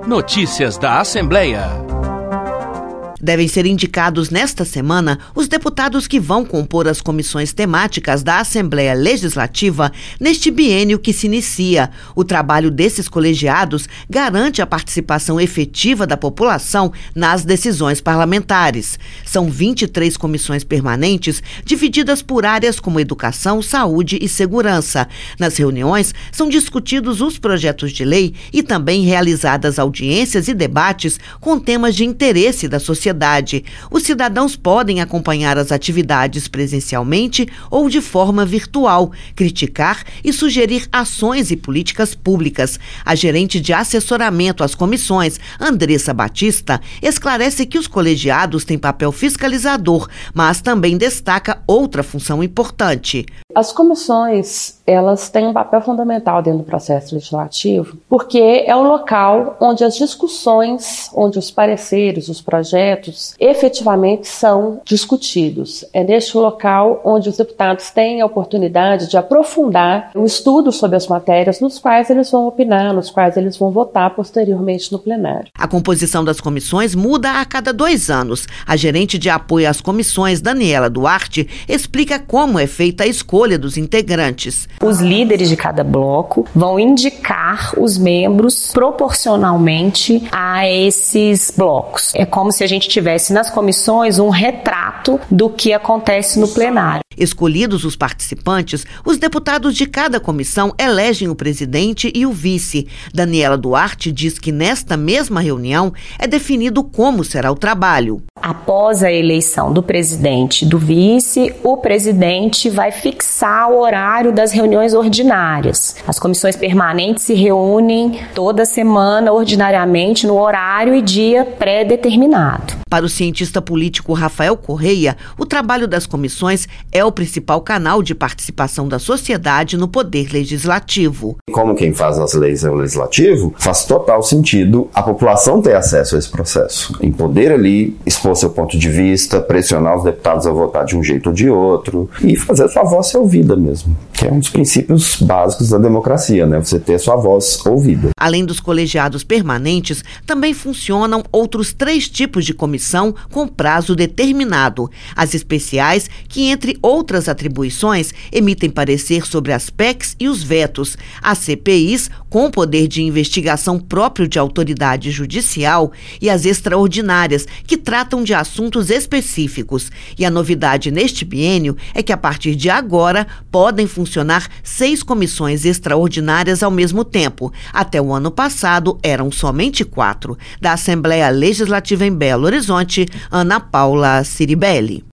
Notícias da Assembleia. Devem ser indicados nesta semana os deputados que vão compor as comissões temáticas da Assembleia Legislativa neste biênio que se inicia. O trabalho desses colegiados garante a participação efetiva da população nas decisões parlamentares. São 23 comissões permanentes, divididas por áreas como educação, saúde e segurança. Nas reuniões, são discutidos os projetos de lei e também realizadas audiências e debates com temas de interesse da sociedade. Os cidadãos podem acompanhar as atividades presencialmente ou de forma virtual, criticar e sugerir ações e políticas públicas. A gerente de assessoramento às comissões, Andressa Batista, esclarece que os colegiados têm papel fiscalizador, mas também destaca outra função importante. As comissões, elas têm um papel fundamental dentro do processo legislativo, porque é o local onde as discussões, onde os pareceres, os projetos, efetivamente são discutidos. É neste local onde os deputados têm a oportunidade de aprofundar o estudo sobre as matérias nos quais eles vão opinar, nos quais eles vão votar posteriormente no plenário. A composição das comissões muda a cada 2 anos. A gerente de apoio às comissões, Daniela Duarte, explica como é feita a escolha dos integrantes. Os líderes de cada bloco vão indicar os membros proporcionalmente a esses blocos. É como se a gente tivesse nas comissões um retrato do que acontece no plenário. Escolhidos os participantes, os deputados de cada comissão elegem o presidente e o vice. Daniela Duarte diz que nesta mesma reunião é definido como será o trabalho. Após a eleição do presidente e do vice, o presidente vai fixar o horário das reuniões ordinárias. As comissões permanentes se reúnem toda semana, ordinariamente, no horário e dia pré-determinado. Para o cientista político Rafael Correia, o trabalho das comissões é o principal canal de participação da sociedade no poder legislativo. Como quem faz as leis é o legislativo, faz total sentido a população ter acesso a esse processo, em poder ali expor seu ponto de vista, pressionar os deputados a votar de um jeito ou de outro e fazer a sua voz ser ouvida mesmo, que é um dos princípios básicos da democracia, né? Você ter a sua voz ouvida. Além dos colegiados permanentes, também funcionam outros 3 tipos de comissão com prazo determinado. As especiais, que entre outras atribuições, emitem parecer sobre as PECs e os vetos. As CPIs, com poder de investigação próprio de autoridade judicial, e as extraordinárias, que tratam de assuntos específicos. E a novidade neste biênio é que, a partir de agora, podem funcionar 6 comissões extraordinárias ao mesmo tempo. Até o ano passado, eram somente 4. Da Assembleia Legislativa em Belo Horizonte, Ana Paula Ciribelli.